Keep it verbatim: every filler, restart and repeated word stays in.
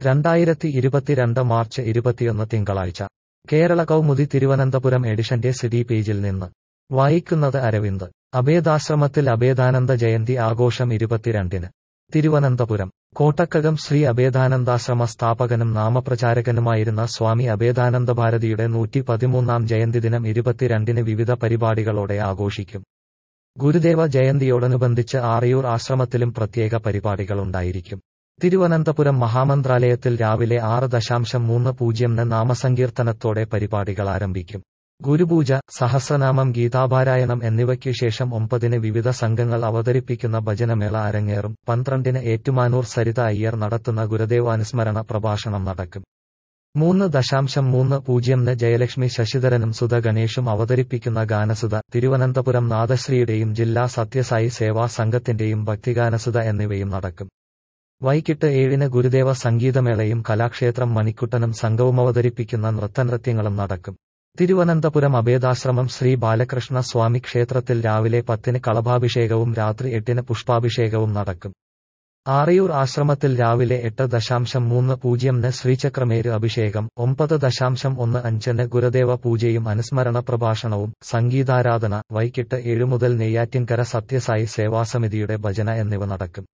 രണ്ടായിരത്തി ഇരുപത്തിരണ്ട് മാർച്ച് ഇരുപത്തിയൊന്ന് തിങ്കളാഴ്ച കേരള കൗമുദി തിരുവനന്തപുരം എഡിഷന്റെ സിറ്റി പേജിൽ നിന്ന് വായിക്കുന്നത് അരവിന്ദ്. അഭേദാശ്രമത്തിൽ അഭേദാനന്ദ ജയന്തി ആഘോഷം ഇരുപത്തിരണ്ടിന്. തിരുവനന്തപുരം കോട്ടക്കകം ശ്രീ അഭേദാനന്ദാശ്രമ സ്ഥാപകനും നാമപ്രചാരകനുമായിരുന്ന സ്വാമി അഭേദാനന്ദ ഭാരതിയുടെ നൂറ്റി പതിമൂന്നാം ജയന്തി ദിനം ഇരുപത്തിരണ്ടിന് വിവിധ പരിപാടികളോടെ ആഘോഷിക്കും. ഗുരുദേവ ജയന്തിയോടനുബന്ധിച്ച് ആറയൂർ ആശ്രമത്തിലും പ്രത്യേക പരിപാടികളുണ്ടായിരിക്കും. തിരുവനന്തപുരം മഹാമന്ത്രാലയത്തിൽ രാവിലെ ആറ് ദശാംശം മൂന്ന് പൂജ്യംന് നാമസങ്കീർത്തനത്തോടെ പരിപാടികൾ ആരംഭിക്കും. ഗുരുപൂജ, സഹസ്രനാമം, ഗീതാപാരായണം എന്നിവയ്ക്കു ശേഷം ഒമ്പതിന് വിവിധ സംഘങ്ങൾ അവതരിപ്പിക്കുന്ന ഭജനമേള അരങ്ങേറും. പന്ത്രണ്ടിന് ഏറ്റുമാനൂർ സരിത അയ്യർ നടത്തുന്ന ഗുരുദേവാനുസ്മരണ പ്രഭാഷണം നടക്കും. മൂന്ന് ദശാംശം മൂന്ന് പൂജ്യംന് ജയലക്ഷ്മി ശശിധരനും സുധ ഗണേഷും അവതരിപ്പിക്കുന്ന ഗാനസുധ, തിരുവനന്തപുരം നാദശ്രീയുടെയും ജില്ലാ സത്യസായി സേവാ സംഘത്തിന്റെയും ഭക്തിഗാനസുധ എന്നിവയും നടക്കും. വൈകിട്ട് ഏഴിന് ഗുരുദേവ സംഗീതമേളയും കലാക്ഷേത്രം മണിക്കുട്ടനും സംഘവും അവതരിപ്പിക്കുന്ന നൃത്തനൃത്യങ്ങളും നടക്കും. തിരുവനന്തപുരം അഭേദാശ്രമം ശ്രീ ബാലകൃഷ്ണ സ്വാമി ക്ഷേത്രത്തിൽ രാവിലെ പത്തിന് കളഭാഭിഷേകവും രാത്രി എട്ടിന് പുഷ്പാഭിഷേകവും നടക്കും. ആറയൂർ ആശ്രമത്തിൽ രാവിലെ എട്ട് ദശാംശം മൂന്ന് പൂജ്യംന് ശ്രീചക്രമേര് അഭിഷേകം, ഒമ്പത് ദശാംശം ഒന്ന് അഞ്ചിന് ഗുരുദേവ പൂജയും അനുസ്മരണ പ്രഭാഷണവും, സംഗീതാരാധന, വൈകിട്ട് ഏഴു മുതൽ നെയ്യാറ്റിൻകര സത്യസായി സേവാസമിതിയുടെ ഭജന എന്നിവ നടക്കും.